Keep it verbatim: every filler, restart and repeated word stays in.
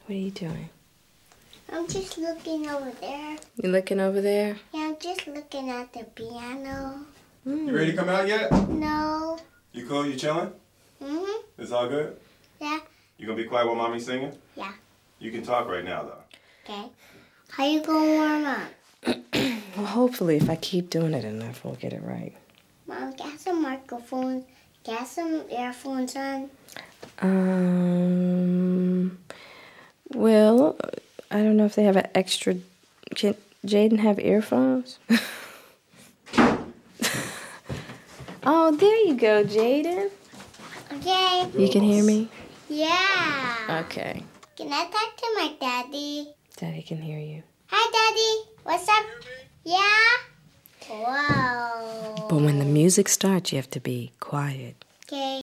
What are you doing? I'm just looking over there. You looking over there? Yeah, I'm just looking at the piano. You ready to come out yet? No. You cool? You chilling? Mm-hmm. It's all good? Yeah. You gonna be quiet while mommy's singing? Yeah. You can talk right now, though. Okay. How you gonna warm up? Well, hopefully, if I keep doing it enough, we'll get it right. Mom, get some microphones. Get some earphones on. Um. Well, I don't know if they have an extra. Can Jaden have earphones? Oh, there you go, Jaden. Okay. You can hear me? Yeah. Okay. Can I talk to my daddy? Daddy can hear you. Hi, Daddy. What's up? Yeah? Wow. But when the music starts, you have to be quiet. Okay.